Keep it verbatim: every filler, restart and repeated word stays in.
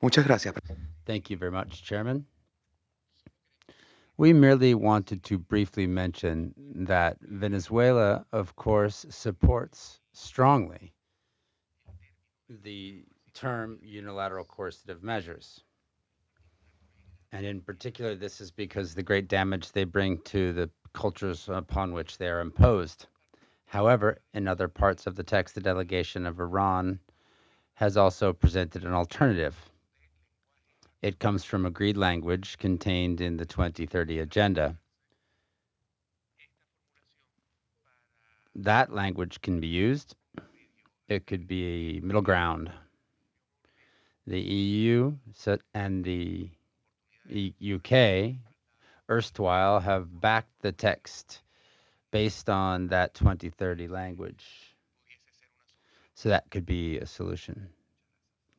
Muchas gracias. Thank you very much, Chairman. We merely wanted to briefly mention that Venezuela, of course, supports strongly the term unilateral coercive measures. And in particular, this is because the great damage they bring to the cultures upon which they are imposed. However, in other parts of the text, the delegation of Iran has also presented an alternative. It comes from agreed language contained in the twenty thirty agenda. That language can be used. It could be a middle ground. The E U and the U K erstwhile have backed the text based on that twenty thirty language. So that could be a solution.